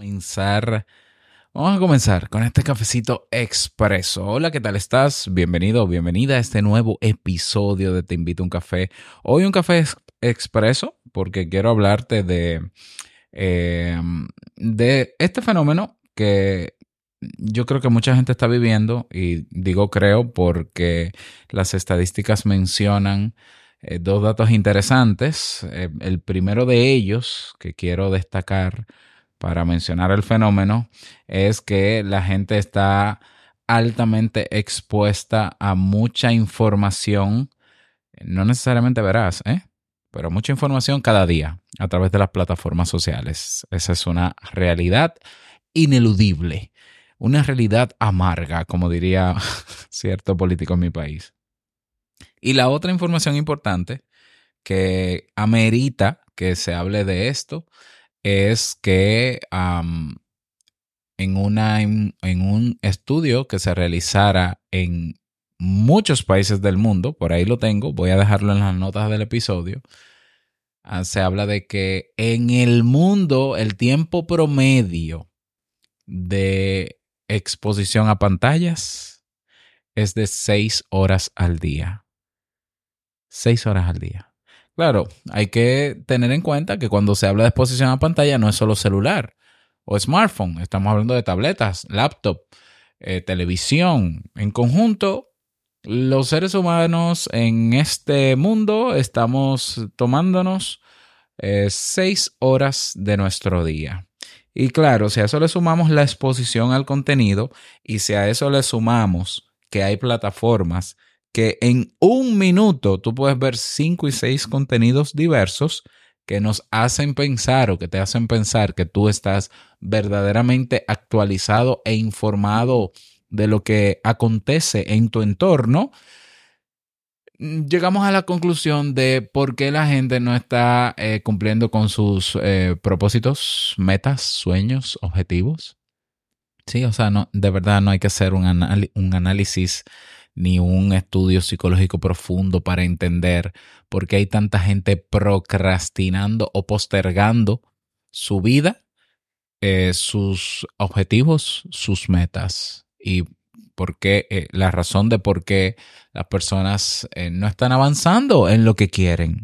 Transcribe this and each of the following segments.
comenzar. Vamos a comenzar con este cafecito expreso. Hola, ¿qué tal estás? Bienvenido o bienvenida a este nuevo episodio de Te Invito a un Café. Hoy un café expreso porque quiero hablarte eh, de este fenómeno que yo creo que mucha gente está viviendo, y digo creo porque las estadísticas mencionan dos datos interesantes. El primero de ellos que quiero destacar para mencionar el fenómeno es que la gente está altamente expuesta a mucha información, no necesariamente veraz, pero mucha información cada día a través de las plataformas sociales. Esa es una realidad ineludible, una realidad amarga, como diría cierto político en mi país. Y la otra información importante que amerita que se hable de esto es que en un estudio que se realizara en muchos países del mundo, por ahí lo tengo, voy a dejarlo en las notas del episodio, se habla de que en el mundo el tiempo promedio de exposición a pantallas es de 6 horas al día. 6 horas al día. Claro, hay que tener en cuenta que cuando se habla de exposición a pantalla no es solo celular o smartphone, estamos hablando de tabletas, laptop, televisión. En conjunto, los seres humanos en este mundo estamos tomándonos 6 horas de nuestro día. Y claro, si a eso le sumamos la exposición al contenido y si a eso le sumamos que hay plataformas que en un minuto tú puedes ver 5 y 6 contenidos diversos que nos hacen pensar o que te hacen pensar que tú estás verdaderamente actualizado e informado de lo que acontece en tu entorno, llegamos a la conclusión de por qué la gente no está cumpliendo con sus propósitos, metas, sueños, objetivos. Sí, o sea, no, de verdad no hay que hacer un análisis ni un estudio psicológico profundo para entender por qué hay tanta gente procrastinando o postergando su vida, sus objetivos, sus metas. Y por qué, la razón de por qué las personas no están avanzando en lo que quieren.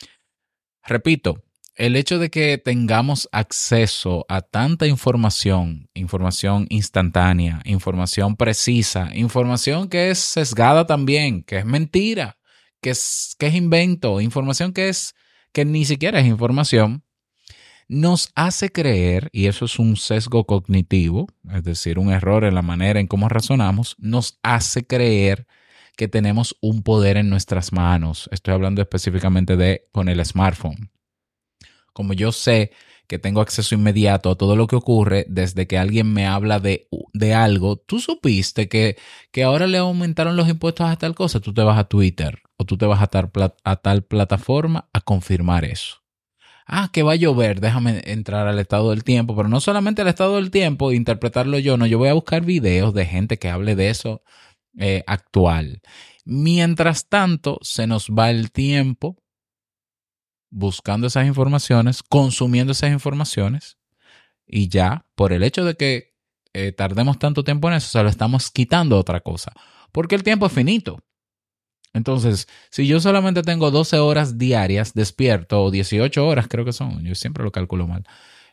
Repito, el hecho de que tengamos acceso a tanta información, información instantánea, información precisa, información que es sesgada también, que es mentira, que es invento, información que ni siquiera es información, nos hace creer, y eso es un sesgo cognitivo, es decir, un error en la manera en cómo razonamos, nos hace creer que tenemos un poder en nuestras manos. Estoy hablando específicamente de con el smartphone. Como yo sé que tengo acceso inmediato a todo lo que ocurre desde que alguien me habla de algo, tú supiste que ahora le aumentaron los impuestos a tal cosa, tú te vas a Twitter o tú te vas a tal plataforma a confirmar eso. Ah, que va a llover, déjame entrar al estado del tiempo, pero no solamente al estado del tiempo e interpretarlo yo, no, yo voy a buscar videos de gente que hable de eso actual. Mientras tanto, se nos va el tiempo buscando esas informaciones, consumiendo esas informaciones, y ya, por el hecho de que tardemos tanto tiempo en eso, se lo estamos quitando a otra cosa, porque el tiempo es finito. Entonces, si yo solamente tengo 12 horas diarias despierto, o 18 horas creo que son, yo siempre lo calculo mal,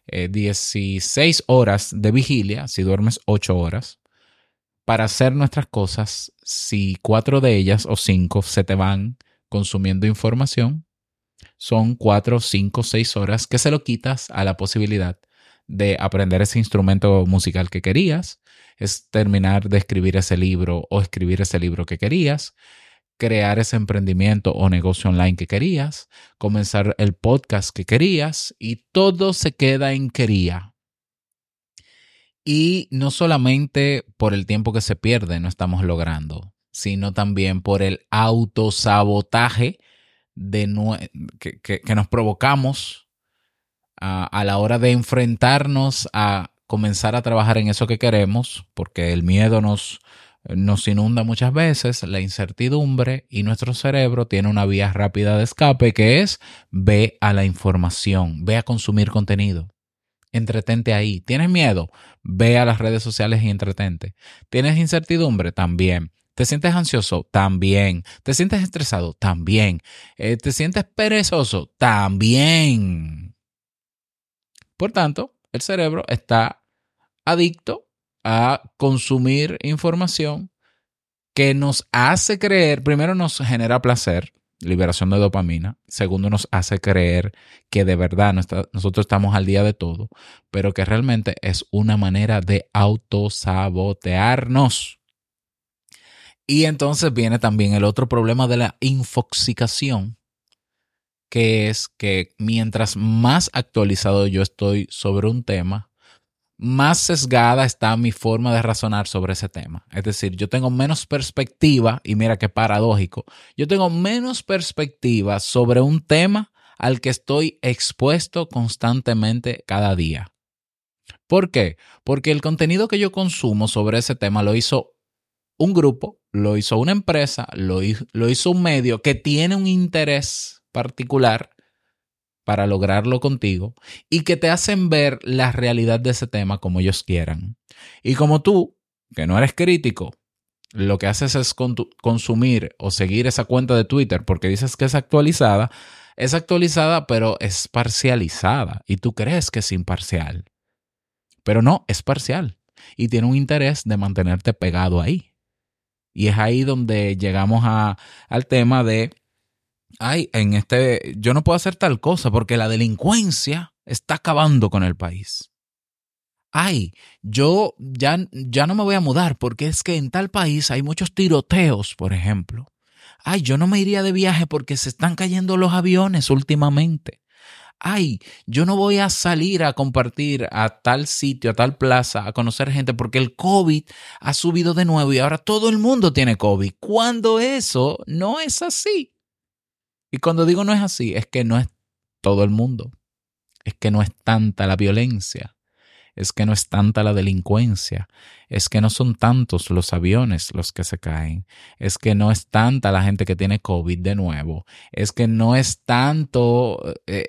16 horas de vigilia, si duermes 8 horas, para hacer nuestras cosas, si 4 de ellas o 5 se te van consumiendo información, son 4, 5, 6 horas que se lo quitas a la posibilidad de aprender ese instrumento musical que querías, es terminar de escribir ese libro o escribir ese libro que querías, crear ese emprendimiento o negocio online que querías, comenzar el podcast que querías, y todo se queda en quería. Y no solamente por el tiempo que se pierde no estamos logrando, sino también por el autosabotaje que nos provocamos a la hora de enfrentarnos a comenzar a trabajar en eso que queremos, porque el miedo nos inunda muchas veces, la incertidumbre, y nuestro cerebro tiene una vía rápida de escape que es ve a la información, ve a consumir contenido. Entretente ahí. ¿Tienes miedo? Ve a las redes sociales y entretente. ¿Tienes incertidumbre? También. ¿Te sientes ansioso? También. ¿Te sientes estresado? También. ¿Te sientes perezoso? También. Por tanto, el cerebro está adicto a consumir información que nos hace creer, primero nos genera placer, liberación de dopamina, segundo nos hace creer que de verdad nosotros estamos al día de todo, pero que realmente es una manera de autosabotearnos. Y entonces viene también el otro problema de la infoxicación, que es que mientras más actualizado yo estoy sobre un tema, más sesgada está mi forma de razonar sobre ese tema. Es decir, yo tengo menos perspectiva, y mira qué paradójico, yo tengo menos perspectiva sobre un tema al que estoy expuesto constantemente cada día. ¿Por qué? Porque el contenido que yo consumo sobre ese tema lo hizo un grupo, lo hizo una empresa, lo hizo un medio que tiene un interés particular para lograrlo contigo y que te hacen ver la realidad de ese tema como ellos quieran. Y como tú, que no eres crítico, lo que haces es consumir o seguir esa cuenta de Twitter porque dices que es actualizada pero es parcializada y tú crees que es imparcial. Pero no, es parcial y tiene un interés de mantenerte pegado ahí. Y es ahí donde llegamos al tema de yo no puedo hacer tal cosa porque la delincuencia está acabando con el país. Yo ya no me voy a mudar porque es que en tal país hay muchos tiroteos, por ejemplo. Yo no me iría de viaje porque se están cayendo los aviones últimamente. Yo no voy a salir a compartir a tal sitio, a tal plaza, a conocer gente porque el COVID ha subido de nuevo y ahora todo el mundo tiene COVID. Cuando eso no es así. Y cuando digo no es así, es que no es todo el mundo. Es que no es tanta la violencia. Es que no es tanta la delincuencia. Es que no son tantos los aviones los que se caen. Es que no es tanta la gente que tiene COVID de nuevo. Es que no es tanto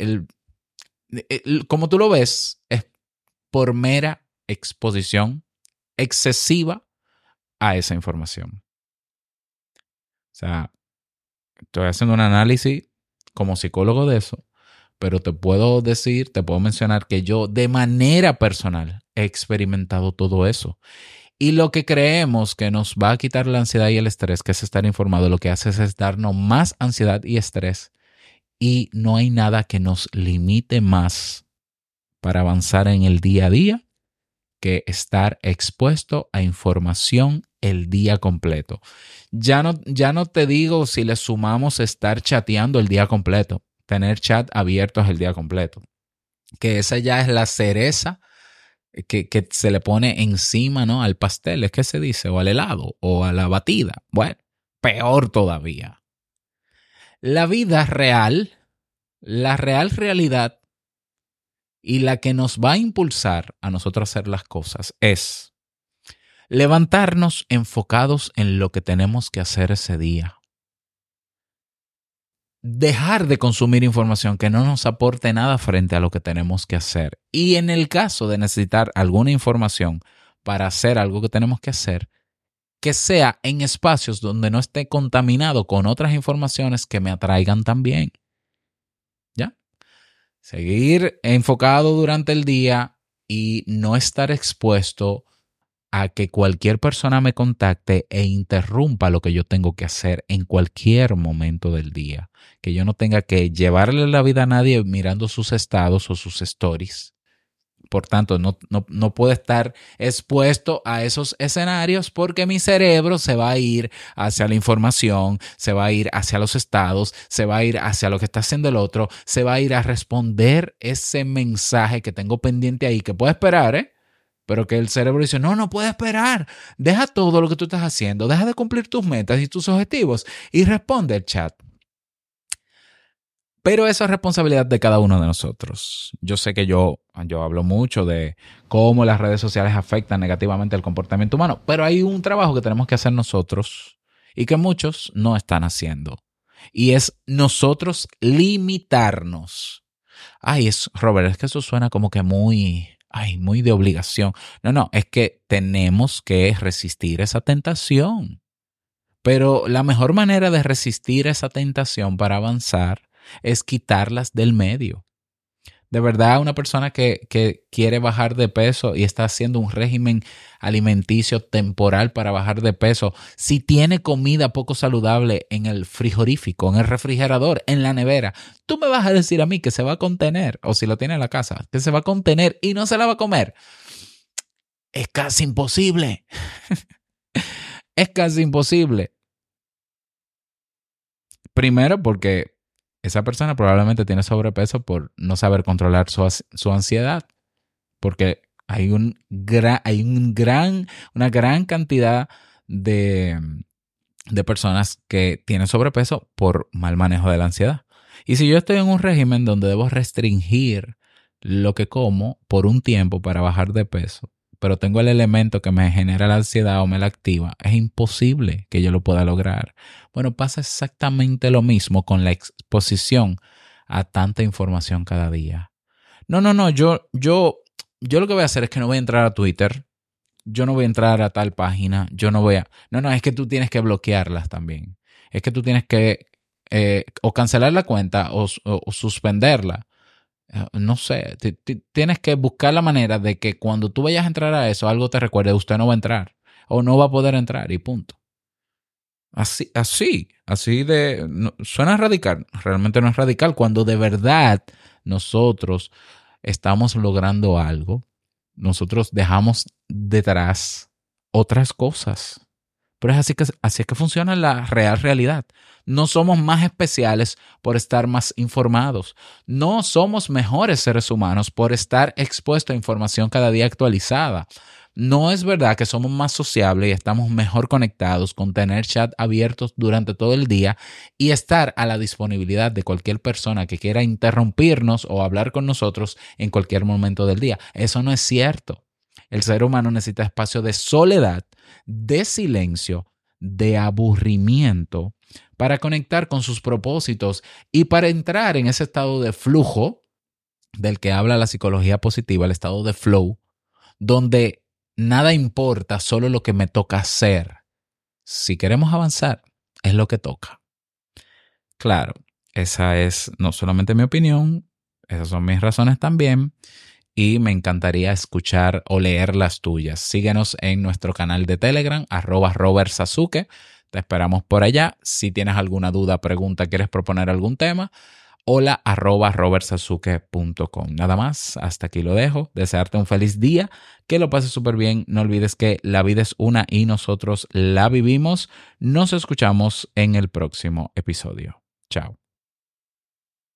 como tú lo ves, es por mera exposición excesiva a esa información. O sea, estoy haciendo un análisis como psicólogo de eso, pero te puedo mencionar que yo de manera personal he experimentado todo eso. Y lo que creemos que nos va a quitar la ansiedad y el estrés, que es estar informado, lo que hace es darnos más ansiedad y estrés. Y no hay nada que nos limite más para avanzar en el día a día que estar expuesto a información el día completo. Ya no te digo si le sumamos estar chateando el día completo, tener chat abiertos el día completo, que esa ya es la cereza que se le pone encima, ¿no?, al pastel, es que se dice, o al helado, o a la batida. Bueno, peor todavía. La vida real, la real realidad y la que nos va a impulsar a nosotros a hacer las cosas es levantarnos enfocados en lo que tenemos que hacer ese día. Dejar de consumir información que no nos aporte nada frente a lo que tenemos que hacer. Y en el caso de necesitar alguna información para hacer algo que tenemos que hacer, que sea en espacios donde no esté contaminado con otras informaciones que me atraigan también. ¿Ya? Seguir enfocado durante el día y no estar expuesto a que cualquier persona me contacte e interrumpa lo que yo tengo que hacer en cualquier momento del día. Que yo no tenga que llevarle la vida a nadie mirando sus estados o sus stories. Por tanto, no puedo estar expuesto a esos escenarios porque mi cerebro se va a ir hacia la información, se va a ir hacia los estados, se va a ir hacia lo que está haciendo el otro, se va a ir a responder ese mensaje que tengo pendiente ahí, que puede esperar, pero que el cerebro dice, no puede esperar, deja todo lo que tú estás haciendo, deja de cumplir tus metas y tus objetivos y responde el chat. Pero eso es responsabilidad de cada uno de nosotros. Yo sé que yo hablo mucho de cómo las redes sociales afectan negativamente el comportamiento humano, pero hay un trabajo que tenemos que hacer nosotros y que muchos no están haciendo. Y es nosotros limitarnos. Robert, es que eso suena como que muy Ay, muy de obligación. No, no, es que tenemos que resistir esa tentación. Pero la mejor manera de resistir esa tentación para avanzar es quitarlas del medio. De verdad, una persona que quiere bajar de peso y está haciendo un régimen alimenticio temporal para bajar de peso, si tiene comida poco saludable en el frigorífico, en el refrigerador, en la nevera, tú me vas a decir a mí que se va a contener, o si lo tiene en la casa, que se va a contener y no se la va a comer. Es casi imposible. Es casi imposible. Primero porque esa persona probablemente tiene sobrepeso por no saber controlar su ansiedad, porque una gran cantidad de personas que tienen sobrepeso por mal manejo de la ansiedad. Y si yo estoy en un régimen donde debo restringir lo que como por un tiempo para bajar de peso, pero tengo el elemento que me genera la ansiedad o me la activa, es imposible que yo lo pueda lograr. Bueno, pasa exactamente lo mismo con la exposición a tanta información cada día. No, yo lo que voy a hacer es que no voy a entrar a Twitter, yo no voy a entrar a tal página, yo no voy a... No, es que tú tienes que bloquearlas también. Es que tú tienes que o cancelar la cuenta o suspenderla. No sé, tienes que buscar la manera de que cuando tú vayas a entrar a eso, algo te recuerde, usted no va a entrar o no va a poder entrar y punto. Así de... suena radical, realmente no es radical. Cuando de verdad nosotros estamos logrando algo, nosotros dejamos detrás otras cosas. Pero así es que funciona la real realidad. No somos más especiales por estar más informados. No somos mejores seres humanos por estar expuestos a información cada día actualizada. No es verdad que somos más sociables y estamos mejor conectados con tener chat abiertos durante todo el día y estar a la disponibilidad de cualquier persona que quiera interrumpirnos o hablar con nosotros en cualquier momento del día. Eso no es cierto. El ser humano necesita espacio de soledad, de silencio, de aburrimiento para conectar con sus propósitos y para entrar en ese estado de flujo del que habla la psicología positiva, el estado de flow, donde nada importa, solo lo que me toca hacer. Si queremos avanzar, es lo que toca. Claro, esa es no solamente mi opinión, esas son mis razones también. Y me encantaría escuchar o leer las tuyas. Síguenos en nuestro canal de Telegram, @RobertSasuke. Te esperamos por allá. Si tienes alguna duda, pregunta, quieres proponer algún tema, hola @robertsasuke.com. Nada más, hasta aquí lo dejo. Desearte un feliz día, que lo pases súper bien. No olvides que la vida es una y nosotros la vivimos. Nos escuchamos en el próximo episodio. Chao.